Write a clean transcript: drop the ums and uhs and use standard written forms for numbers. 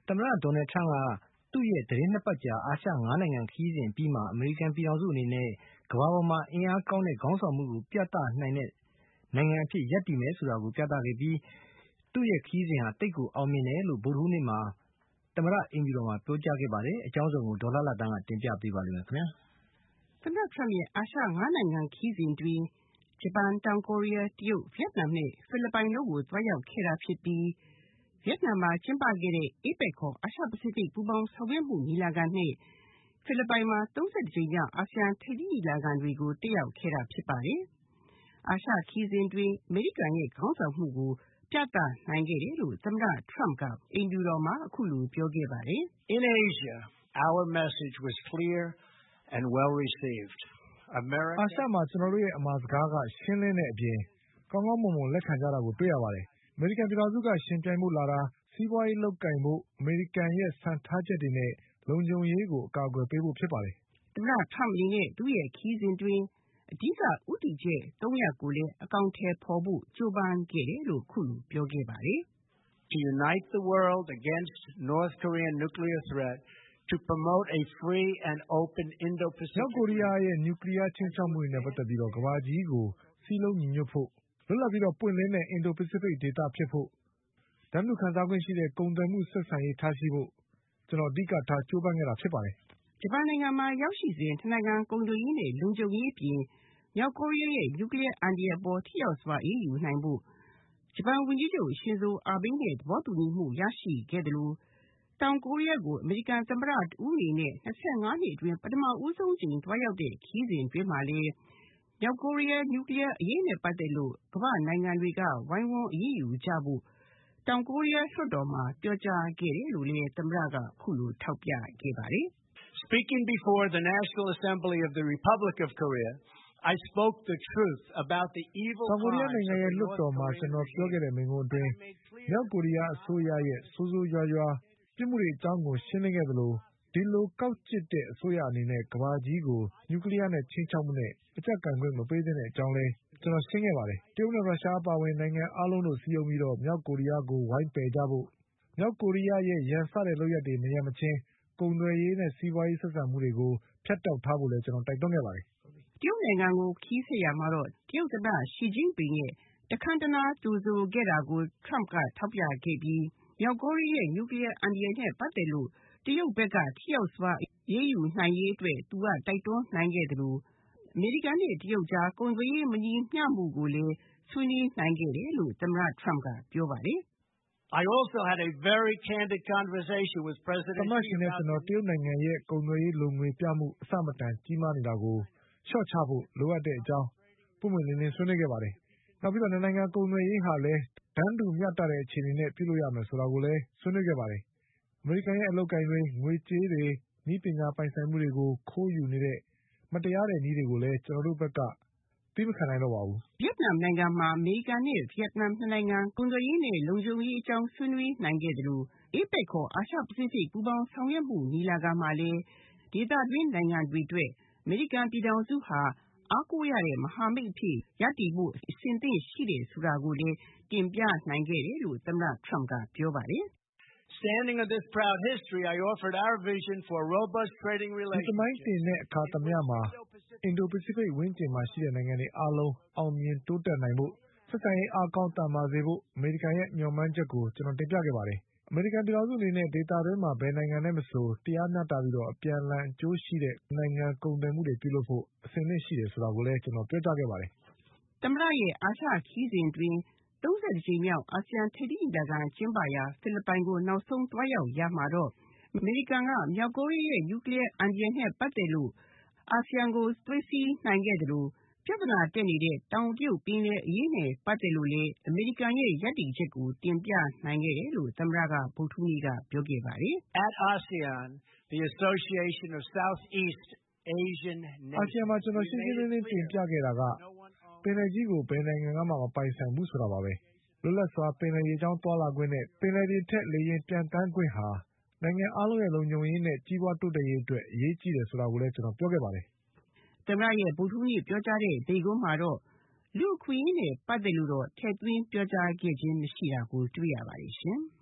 သမ္မတ Donald Trump ကသူ့ရဲ့သီတင်း 2 ပတ်ကြာ အာရှ 5 နိုင်ငံခရီးစဉ်အပြီးမှာ အမေရိကန်ပြည်ထောင်စုအနေနဲ့ ကမ္ဘာပေါ်မှာအင်အားကောင်းတဲ့ခေါင်းဆောင်မှုကိုပြသနိုင်တဲ့နိုင်ငံအဖြစ်ရပ်တည်မယ်ဆိုတာကိုပြသခဲ့ပြီး သူ့ရဲ့ခရီးစဉ်ဟာသိပ်ကိုအောင်မြင်တယ်လို့ ဗုဒ္ဓဟူးနေ့မှာ သမ္မတအိမ်ဖြူတော်မှာပြောကြားခဲ့ပါတယ်။ အကြောင်းစုံကိုဒေါ်လှလှသန်းကတင်ပြပေးပါလိမ့်မယ်ခင်ဗျာ။သမ္မတ Trump ရဲ့အာရှ 5 နိုင်ငံခရီးစဉ်တွင်ဂျပန်၊ တောင်ကိုရီးယား၊ တရုတ်၊ ဗီယက်နမ်နဲ့ဖိလစ်ပိုင်တို့ကိုသွားရောက်ခဲ့တာဖြစ်ပြီး ဗီယက်နမ်မှာကျင်းပခဲ့တဲ့ APEC ခေါ် အာရှပစိဖိတ်ပူးပေါင်းဆောင်ရွက်မှုညီလာခံနဲ့ ဖိလစ်ပိုင်မှာ 31 ကြိမ်မြောက်အာဆီယံထိပ်သီးညီလာခံတွေကိုတက်ရောက်ခဲ့တာဖြစ်ပါတယ်။ အာရှခရီးစဉ်တွင်အမေရိကန်ရဲ့ခေါင်းဆောင်မှုကိုပြသနိုင်ခဲ့တယ်လို့သမ္မတ Trump ကအိမ်ဖြူတော်မှာအခုလိုပြောခဲ့ပါတယ်။ In Asia, our message was clear and well received. အာရှမှာကျနော်တို့ရဲ့အမှာစကားကရှင်းလင်းတဲ့အပြင်ကောင်းကောင်းမွန်မွန်လက်ခံကြတာကိုတွေ့ရပါတယ်။ အမေရိကန်ပြည်ထောင်စုကရှင်ပြိုင်ဖို့လာတာ စီးပွားရေးလုပ်ကိုင်ဖို့အမေရိကန်ရဲ့စံထားချက်တွေနဲ့လုံခြုံရေးကိုအကာအကွယ်ပေးဖို့ဖြစ်ပါတယ်။သမ္မတ Trump အနေနဲ့သူ့ရဲ့ခရီးစဉ်တွင်အဓိကဦးတည်ချက် 3 ရပ်ကိုလည်းအကောင်အထည်ဖော်ဖို့ကြိုးပမ်းခဲ့တယ်လို့အခုလိုပြောခဲ့ပါတယ်။ To unite the world against North Korean nuclear threat, to promote a free and open Indo-Pacific. မြောက်ကိုရီးယားရဲ့နျူကလီးယားခြိမ်းခြောက်မှုတွေနဲ့ပတ်သက်ပြီးကမ္ဘာကြီးကိုစည်းလုံးညီညွတ်ဖို့လွတ်လပ်ပြီးပွင့်လင်းတဲ့အင်ဒိုပစိဖိတ်ဒေသဖြစ်ဖို့တန်းတူခံစားခွင့်ရှိတဲ့ကုန်သွယ်မှုဆက်ဆံရေးထားရှိဖို့ကျနော်အဓိကထားကြိုးပမ်းခဲ့တာဖြစ်ပါတယ်။ဂျပန်နိုင်ငံမှာရောက်ရှိစဉ်နှစ်နိုင်ငံကုန်သွယ်ရေးနဲ့လုံခြုံရေးအပြင်မြောက်ကိုရီးယားရဲ့နျူကလီးယားအန္တရာယ်အပေါ်ထိရောက်စွာအရေးယူနိုင်ဖို့ဂျပန်ဝန်ကြီးချုပ်ရှင်ဇိုအာဘေးနဲ့သဘောတူညီမှုရရှိခဲ့သလိုတောင်ကိုရီးယားကိုအမေရိကန်သမ္မတတဦးအနေနဲ့25 နှစ်အတွင်းပထမဦးဆုံးအကြိမ်သွားရောက်တဲ့ခရီးစဉ်အတွင်းမှာလည်းမြောက်ကိုရီးယားနျူကလီးယားအရေးနဲ့ပတ်သက်လို့ကမ္ဘာ့နိုင်ငံတွေကဝိုင်းဝန်းအရေးယူကြဖို့တောင်ကိုရီးယားလွှတ်တော်မှာပြောကြားခဲ့တယ်လို့လည်းသမ္မတကအခုလိုထောက်ပြခဲ့ပါတယ်။ Speaking before the National Assembly of the Republic of Korea, I spoke the truth about the evil. တောင်ကိုရီးယားနိုင်ငံရဲ့လွှတ်တော်မှာကျနော်ပြောခဲ့တဲ့မိန့်ခွန်းအတွင်းမြောက်ကိုရီးယားအစိုးရရဲ့ဆိုးဆိုးရွားရွားပြစ်မှုတွေအကြောင်းကိုရှင်းလင်းခဲ့သလိုဒီလိုကောက်ကျစ်တဲ့အစိုးရအနေနဲ့ကမ္ဘာကြီးကိုနျူကလီးယားနဲ့ခြိမ်းခြောက်မှုနဲ့အကျပ်ကိုင်ခွင့်မပေးသင့်တဲ့အကြောင်းလည်းကျနော်ရှင်းခဲ့ပါတယ်။တရုတ်နဲ့ရုရှားအပါအဝင်နိုင်ငံအားလုံးတို့စည်းရုံးပြီးမြောက်ကိုရီးယားကိုဝိုင်းပယ်ကြဖို့မြောက်ကိုရီးယားရဲ့ရန်စတဲ့လုပ်ရပ်တွေမရပ်မချင်းကုန်သွယ်ရေးနဲ့စီးပွားရေးဆက်ဆံမှုတွေကိုဖြတ်တောက်ထားဖို့လည်းကျနော်တိုက်တွန်းခဲ့ပါတယ်။တရုတ်နိုင်ငံကိုခရီးဆက်ရာမှာတော့တရုတ်သမ္မတရှီကျင်းပင်ရဲ့တခမ်းတနားကြိုဆိုခဲ့တာကို Trump ကထောက်ပြခဲ့ပြီးမြောက်ကိုရီးယားရဲ့နျူကလီးယားအန္တရာယ်နဲ့ပတ်သက်လို့တရုတ်ဘက်ကထိရောက်စွာအရေးယူနိုင်ရေးအတွက်သူကတိုက်တွန်းနိုင်ခဲ့သလိုအမေရိကန်နဲ့တရုတ်ကြားကုန်သွယ်ရေးမညီမျှမှုကိုလည်းဆွေးနွေးနိုင်ခဲ့တယ်လို့သမ္မတ Trump ကပြောပါတယ်။ I also had a very candid conversation with President Xi. သမ္မတရှီနဲ့ကျနော်တရုတ်နိုင်ငံရဲ့ကုန်သွယ်ရေးလိုငွေပြမှုအဆမတန်ကြီးမားနေတာကိုလျှော့ချဖို့လိုအပ်တဲ့အကြောင်းပွင့်ပွင့်လင်းလင်းဆွေးနွေးခဲ့ပါတယ်။နောက်ပြီးနှစ်နိုင်ငံကုန်သွယ်ရေးဟာလည်းတန်းတူမျှတတဲ့အခြေအနေနဲ့ပြုလုပ်ရမယ်ဆိုတာကိုလည်းဆွေးနွေးခဲ့ပါတယ်။အမေရိကန်ရဲ့အလုပ်အကိုင်တွေငွေကြေးတွေနည်းပညာပိုင်ဆိုင်မှုတွေကိုခိုးယူနေတဲ့မတရားတဲ့နည်းတွေကိုလည်းကျနော်တို့ဘက်ကသီးမခံနိုင်တော့ပါဘူး။ဗီယက်နမ်နိုင်ငံမှာအမေရိကန်နဲ့ဗီယက်နမ်နှစ်နိုင်ငံကုန်သွယ်ရေးနဲ့လုံခြုံရေးအကြောင်းဆွေးနွေးနိုင်ခဲ့သလို APEC ခေါ်အာရှပစိဖိတ်ပူးပေါင်းဆောင်ရွက်မှုညီလာခံမှာလည်းဒေသတွင်းနိုင်ငံတွေအတွက်အမေရိကန်ပြည်ထောင်စုဟာအားကိုးရတဲ့မဟာမိတ်အဖြစ်ရပ်တည်ဖို့အဆင်သင့်ရှိတယ်ဆိုတာကိုလည်းတင်ပြနိုင်ခဲ့တယ်လို့သမ္မတ Trump ကပြောပါတယ်။ Standing on this proud history, I offered our vision for robust trading relations. ဒီသမိုင်းတင်တဲ့အခါသမယမှာအင်ဒိုပစိဖိတ်ဝန်းကျင်မှာရှိတဲ့နိုင်ငံတွေအားလုံးအောင်မြင်တိုးတက်နိုင်ဖို့ဆက်ဆံရေးအားကောင်းသန်မာစေဖို့အမေရိကန်ရဲ့မျှော်မှန်းချက်ကိုကျနော်တင်ပြခဲ့ပါတယ်။အမေရိကန်ပြည်ထောင်စုအနေနဲ့ဒေသတွင်းမှာဘယ်နိုင်ငံနဲ့မဆိုတရားမျှတပြီးအပြန်အလှန်အကျိုးရှိတဲ့နိုင်ငံကုန်သွယ်မှုတွေပြုလုပ်ဖို့အဆင်သင့်ရှိတယ်ဆိုတာကိုလည်းကျနော်ပြောကြားခဲ့ပါတယ်။သမ္မတရဲ့အာရှခရီးစဉ်အတွင်း31 ကြိမ်မြောက်အာဆီယံထိပ်သီးညီလာခံကျင်းပရာဖိလစ်ပိုင်ကိုနောက်ဆုံးသွားရောက်ရာမှာတော့အမေရိကန်ကမြောက်ကိုရီးယားရဲ့နျူကလီးယားအန္တရာယ်နဲ့ပတ်သက်လို့အာဆီယံကိုသွေးစည်းနိုင်ခဲ့သလိုပြဿနာတက်နေတဲ့တောင်တရုတ်ပင်လယ်အရေးနဲ့ပတ်သက်လို့လည်းအမေရိကန်ရဲ့ရပ်တည်ချက်ကိုတင်ပြနိုင်ခဲ့တယ်လို့သမ္မတကဗုဒ္ဓဟူးနေ့ကပြောခဲ့ပါတယ်။ At ASEAN, the Association of Southeast Asian Nations. အာဆီယံမှာကျနော်ရှင်းရှင်းလင်းလင်းတင်ပြခဲ့တာကပင်လယ်ကြီးကိုဘယ်နိုင်ငံကမှမပိုင်ဆိုင်ဘူးဆိုတာပါပဲ။လွတ်လပ်စွာပင်လယ်ရေကြောင်းသွားလာခွင့်နဲ့ပင်လယ်ပြင်ထက်လေယာဉ်ပျံသန်းခွင့်ဟာနိုင်ငံအားလုံးရဲ့လုံခြုံရေးနဲ့ကြီးပွားတိုးတက်ရေးအတွက်အရေးကြီးတယ်ဆိုတာကိုလည်းကျနော်ပြောခဲ့ပါတယ်။သမ္မတရဲ့ဗုဒ္ဓဟူးနေ့ပြောကြားတဲ့မိန့်ခွန်းမှာတော့လူ့အခွင့်အရေးနဲ့ပတ်သက်လို့တော့ထည့်သွင်းပြောကြားခဲ့ခြင်းမရှိတာကိုတွေ့ရပါတယ်ရှင်။